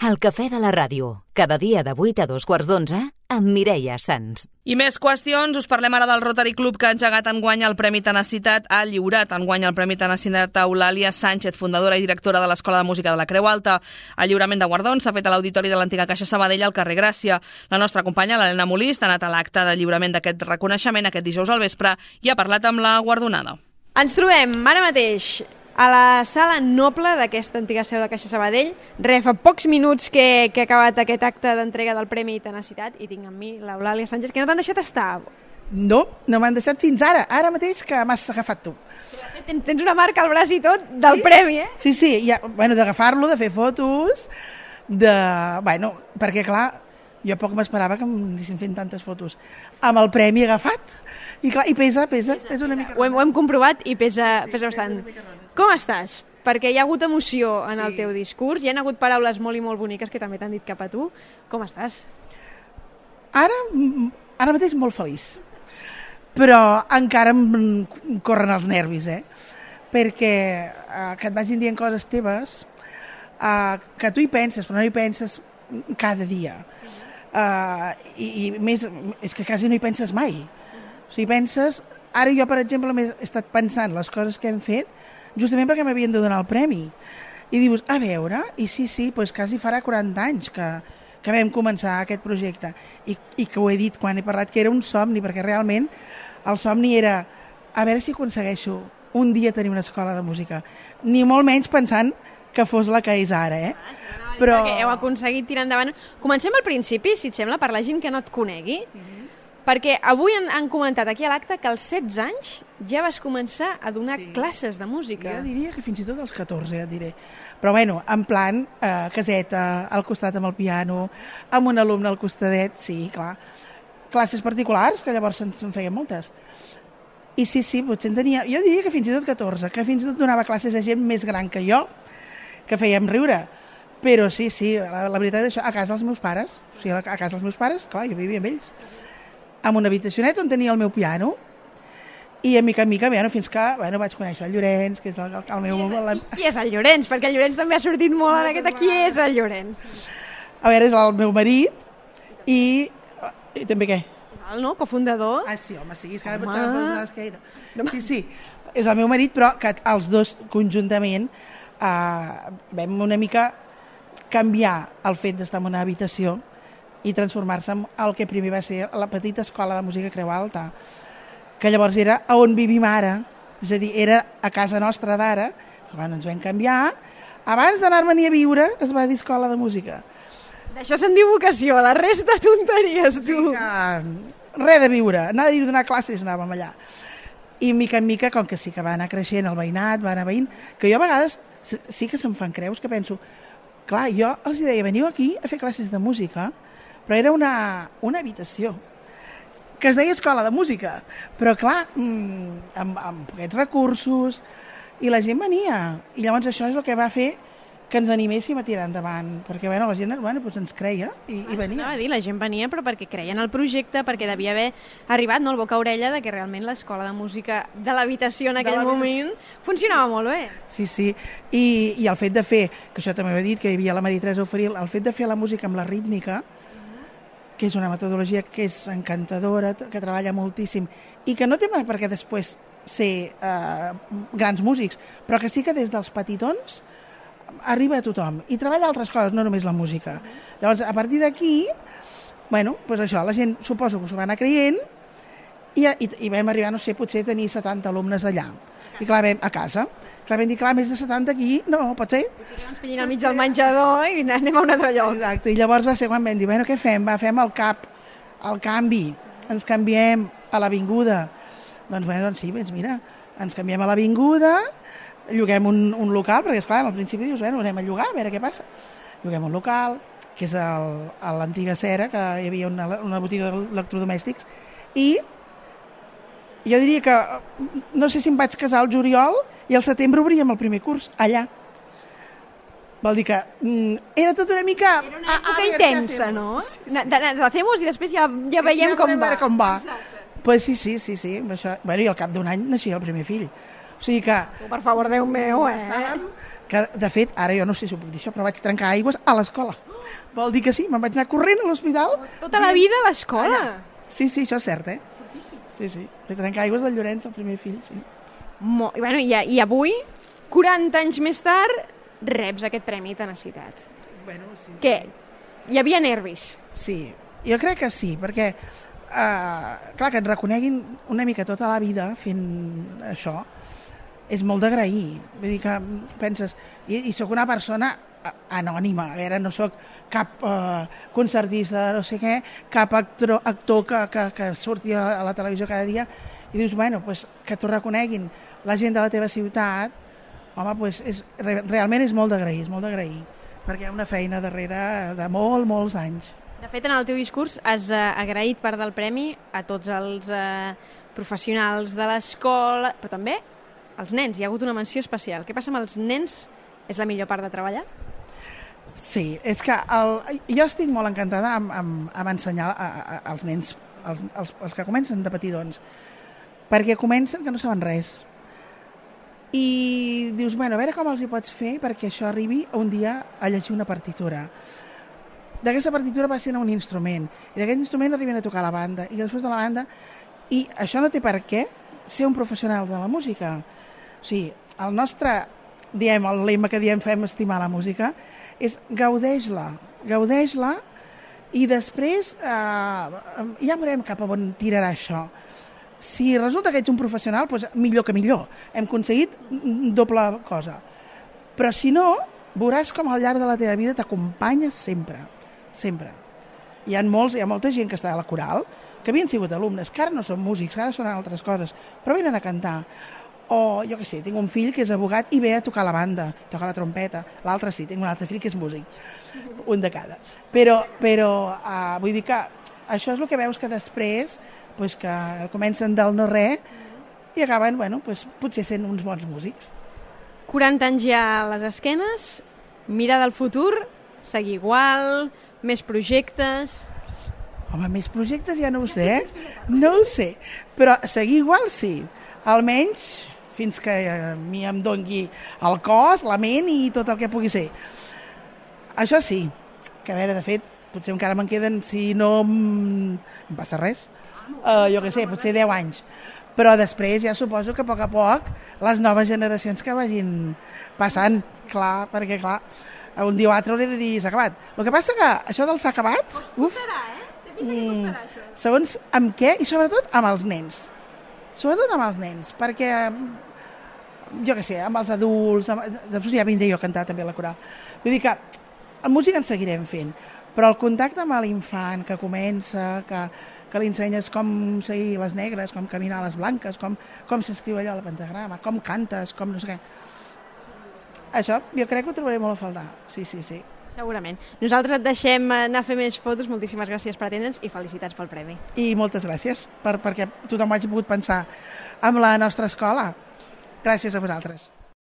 El cafè de la ràdio, cada dia de 8 a 2:15 amb Mireia Sans. I més qüestions, us parlem ara del Rotary Club que ha engegat enguany el Premi Tenacitat, ha lliurat enguany el Premi Tenacitat a Eulàlia Sánchez, fundadora i directora de l'Escola de Música de la Creu Alta. El lliurament de guardons s'ha fet a l'auditori de l'antiga Caixa Sabadell al carrer Gràcia. La nostra companya, l'Helena Molist, ha anat a l'acte de lliurament d'aquest reconeixement aquest dijous al vespre i ha parlat amb la guardonada. Ens trobem ara mateix a la sala noble d'aquesta antiga seu de Caixa Sabadell. Fa pocs minuts que he acabat aquest acte d'entrega del Premi Tenacitat i tinc amb mi l'Eulàlia Sánchez, que no t'han deixat estar. No m'han deixat fins ara mateix que m'has agafat tu. Tens una marca al braç i tot del premi, eh? Sí, d'agafar-lo, de fer fotos, perquè clar, jo poc m'esperava que em anessin fent tantes fotos. Amb el premi agafat, i pesa una mica. Ho hem comprovat i pesa bastant. Com estàs? Perquè hi ha hagut emoció en el teu discurs, hi ha hagut paraules molt i molt boniques que també t'han dit cap a tu. Com estàs? Ara mateix molt feliç, però encara em corren els nervis, perquè que et vagin dient coses teves, que tu hi penses, però no hi penses cada dia. I més, és que quasi no hi penses mai. O sigui, penses... Ara jo, per exemple, he estat pensant les coses que hem fet justament perquè m'havien de donar el premi. I dius, a veure, i sí, doncs quasi farà 40 anys que vam començar aquest projecte. I que ho he dit quan he parlat, que era un somni, perquè realment el somni era a veure si aconsegueixo un dia tenir una escola de música. Ni molt menys pensant que fos la que és ara, Però que heu aconseguit tirar endavant. Comencem al principi, si et sembla, per la gent que no et conegui, perquè avui han comentat aquí a l'acte que als 16 anys ja vas començar a donar classes de música. Jo diria que fins i tot als 14, ja et diré. Però bueno, en plan caseta, al costat amb el piano, amb un alumne al costadet, sí, clar. Classes particulars, que llavors se'n feien moltes. I sí, potser en tenia... Jo diria que fins i tot 14, que fins i tot donava classes a gent més gran que jo, que fèiem riure. Però sí, la veritat és això, a casa dels meus pares. O sigui, a casa dels meus pares, clar, jo vivia amb ells. Amb una habitacioneta on tenia el meu piano, i a mica, fins que vaig conèixer el Llorenç, que és el meu... Qui és el Llorenç? Perquè el Llorenç també ha sortit molt en aquest... Qui és el Llorenç? A veure, és el meu marit, i també què? No? Cofundador? Sí, home, sí, és que ara pensava que era. Sí, és el meu marit, però que els dos conjuntament vam una mica canviar el fet d'estar en una habitació i transformar-se en el que primer va ser la petita escola de música Creu Alta, que llavors era on vivim ara, és a dir, era a casa nostra d'ara, quan ens vam canviar, abans d'anar-me'n a viure es va dir escola de música. D'això se'n diu vocació, la resta tonteries, tu. Sí, res de viure, anar a donar classes anàvem allà. I mica en mica, com que sí que va anar creixent el veïnat, va anar veïnt, que jo a vegades sí que se'm fan creus, que penso, clar, jo els deia, veniu aquí a fer classes de música, però era una habitació que es deia escola de música, però clar, amb poquets recursos, i la gent venia, i llavors això és el que va fer que ens animéssim a tirar endavant, perquè la gent ens creia i venia. Anava a dir, la gent venia però perquè creien el projecte, perquè devia haver arribat el boca a orella de que realment l'escola de música de l'habitació en aquell moment funcionava molt bé. Sí, i el fet de fer, que això també ho he dit, que hi havia la Maria Teresa Oferil, el fet de fer la música amb la rítmica, que és una metodologia que és encantadora, que treballa moltíssim, i que no té per què després ser grans músics, però que sí que des dels petitons arriba a tothom i treballa altres coses, no només la música. Llavors, a partir d'aquí, doncs això, la gent suposo que s'ho va anar creient i vam arribar, no sé, potser tenir 70 alumnes allà. I clar, a casa. Clar, vam dir, més de 70 aquí, no, pot ser. Potser ens pillin al mig del menjador i anem a un altre lloc. Exacte, i llavors va ser quan vam dir, què fem? Fem el canvi, ens canviem a l'avinguda. Doncs sí, mira, ens canviem a l'avinguda, lloguem un local, perquè esclar, al principi dius, anem a llogar, a veure què passa. Lloguem un local, que és a l'antiga Cera, que hi havia una botiga d'electrodomèstics, i jo diria que, no sé si em vaig casar al juliol, i al setembre obríem el primer curs, allà. Vol dir que era tot una mica... Era una època intensa, no? Hacemos i després ja veiem com va. Pues sí. I al cap d'un any naixia el primer fill. O sigui que... Per favor, Déu meu, Estàvem que de fet, ara jo no sé si ho puc dir això, però vaig trencar aigües a l'escola. Vol dir que sí, me'n vaig anar corrent a l'hospital. Tota la vida a l'escola? Sí, això és cert, Sí. Vaig trencar aigües del Llorenç, el primer fill, sí. I avui, 40 anys més tard, reps aquest Premi Tenacitat. Bueno, sí. Què? Hi havia nervis? Sí, jo crec que sí, perquè clar, que et reconeguin una mica tota la vida fent això és molt d'agrair. Vull dir que penses, i sóc una persona anònima, a veure, no sóc cap concertista, no sé què, cap actor que surti a la televisió cada dia, i dius, bueno, pues, que t'ho reconeguin la gent de la teva ciutat, home, pues, realment és molt d'agrair, perquè hi ha una feina darrere de molts anys. De fet, en el teu discurs has agraït part del premi a tots els professionals de l'escola, però també als nens. Hi ha hagut una menció especial. Què passa amb els nens? És la millor part de treballar? Sí, és que jo estic molt encantada amb ensenyar als nens, els que comencen de petitons, perquè comencen que no saben res. I dius, bueno, a veure com els hi pots fer perquè això arribi un dia a llegir una partitura. D'aquesta partitura va ser un instrument, i d'aquest instrument arriben a tocar la banda, i després de la banda, i això no té per què ser un professional de la música. O sigui, el nostre, el lema que diem fem estimar la música, és gaudeix-la, i després ja veurem cap a on tirarà això. Si resulta que ets un professional, doncs millor que millor. Hem aconseguit doble cosa. Però si no, veuràs com al llarg de la teva vida t'acompanya sempre. Hi ha molta gent que està a la coral, que havien sigut alumnes, que ara no són músics, que ara són altres coses, però venen a cantar. O, jo què sé, tinc un fill que és abogat i ve a tocar la banda, toca la trompeta. L'altre sí, tinc un altre fill que és músic. Un de cada. Però vull dir que això és el que veus que després que comencen del no res i acaben, potser sent uns bons músics. 40 anys ja a les esquenes, mirar del futur, seguir igual, més projectes... Home, més projectes ja no ho sé, però seguir igual sí, almenys fins que a mi em dongui el cos, la ment i tot el que pugui ser. Això sí, que a veure, de fet, potser encara me'n queden, si no em passa res, jo què sé, potser 10 anys. Però després ja suposo que a poc les noves generacions que vagin passant, clar, perquè clar, un dia o altre hauré de dir s'ha acabat. El que passa que això del s'ha acabat, segons amb què, i sobretot amb els nens. Sobretot amb els nens, perquè jo què sé, amb els adults, després ja vindré jo a cantar també a la coral. Vull dir que la música en seguirem fent, però el contacte amb l'infant que comença, que li ensenyes com seguir les negres, com caminar les blanques, com s'escriu allò al pentagrama, com cantes, com no sé què. Això jo crec que ho trobaré molt a faltar, sí. Segurament. Nosaltres et deixem anar a fer més fotos. Moltíssimes gràcies per atendre'ns i felicitats pel premi. I moltes gràcies perquè tothom hagi pogut pensar en la nostra escola. Gràcies a vosaltres.